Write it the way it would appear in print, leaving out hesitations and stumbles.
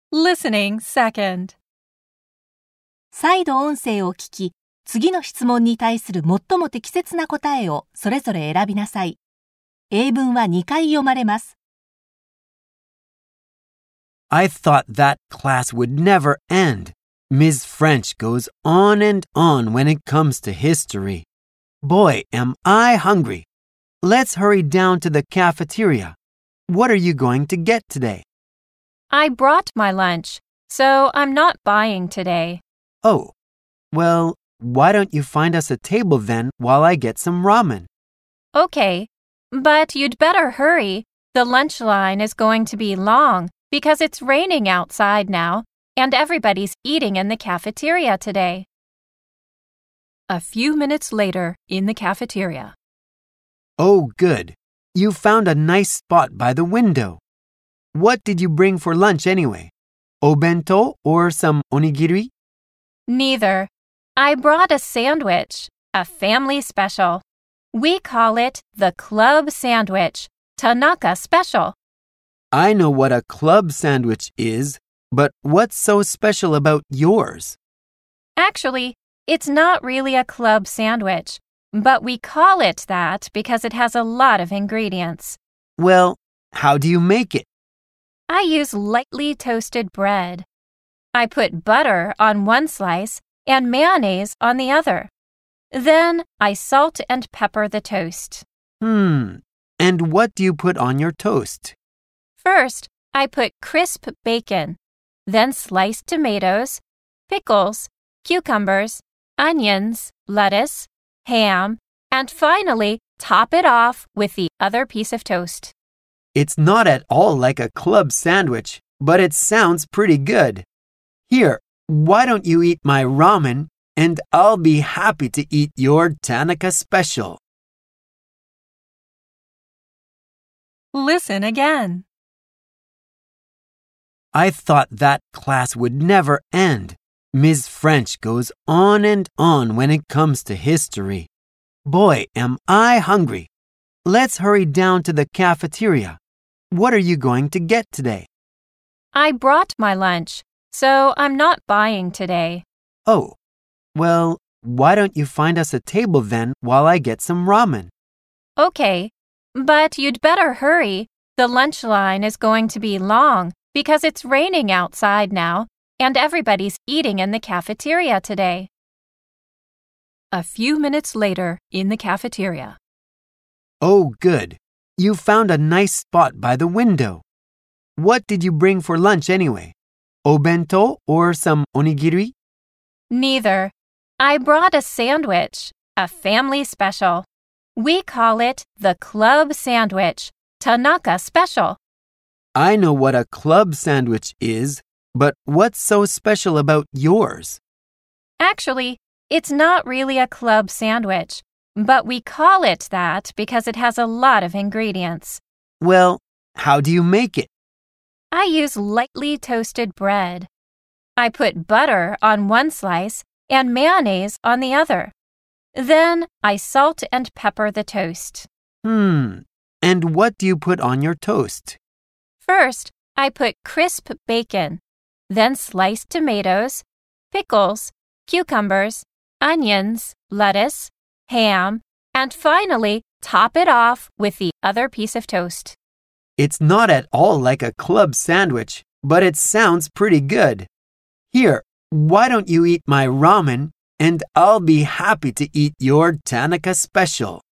Listening second. 再度音声を聞き、次の質問に対する最も適切な答えをそれぞれ選びなさい。英文は2回読まれます。 I thought that class would never end. Ms. French goes on and on when it comes to history. Boy, am I hungry. Let's hurry down to the cafeteria. What are you going to get today? I brought my lunch, so I'm not buying today. Oh, well, why don't you find us a table then while I get some ramen? Okay, but you'd better hurry. The lunch line is going to be long because it's raining outside now, and everybody's eating in the cafeteria today. A few minutes later, in the cafeteria. Oh, good. You found a nice spot by the window. What did you bring for lunch anyway? Obento or some onigiri? Neither. I brought a sandwich, a family special. We call it the club sandwich, Tanaka Special. I know what a club sandwich is, but what's so special about yours? Actually, it's not really a club sandwich, but we call it that because it has a lot of ingredients. Well, how do you make it? I use lightly toasted bread. I put butter on one slice and mayonnaise on the other. Then I salt and pepper the toast. And what do you put on your toast? First, I put crisp bacon, then sliced tomatoes, pickles, cucumbers, onions, lettuce, ham, and finally top it off with the other piece of toast. It's not at all like a club sandwich, but it sounds pretty good. Here, why don't you eat my ramen, and I'll be happy to eat your Tanaka Special. Listen again. I thought that class would never end. Ms. French goes on and on when it comes to history. Boy, am I hungry. Let's hurry down to the cafeteria. What are you going to get today? I brought my lunch, so I'm not buying today. Oh, well, why don't you find us a table then while I get some ramen? Okay, but you'd better hurry. The lunch line is going to be long because it's raining outside now, and everybody's eating in the cafeteria today. A few minutes later, in the cafeteria. Oh, good. You found a nice spot by the window. What did you bring for lunch anyway? Obento or some onigiri? Neither. I brought a sandwich, a family special. We call it the club sandwich, Tanaka Special. I know what a club sandwich is, but what's so special about yours? Actually, it's not really a club sandwich, but we call it that because it has a lot of ingredients. Well, how do you make it? I use lightly toasted bread. I put butter on one slice and mayonnaise on the other. Then I salt and pepper the toast. And what do you put on your toast? First, I put crisp bacon, then sliced tomatoes, pickles, cucumbers, onions, lettuce, ham, and finally top it off with the other piece of toast. It's not at all like a club sandwich, but it sounds pretty good. Here, why don't you eat my ramen, and I'll be happy to eat your Tanaka Special.